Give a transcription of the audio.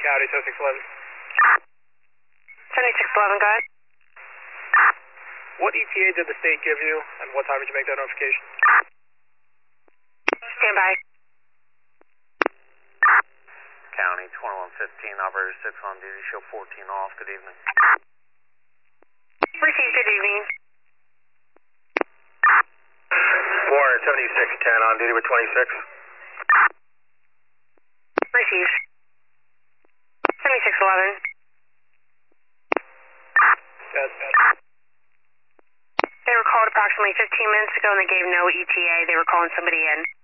County, 7611. 7611, go ahead. What ETA did the state give you, and what time did you make that notification? Stand by. County 2115, operator 6 on duty, show 14 off. Good evening. Received, good evening. Warren 7610 on duty with 26. Received. 7611. Yes. They were called approximately 15 minutes ago and they gave no ETA. They were calling somebody in.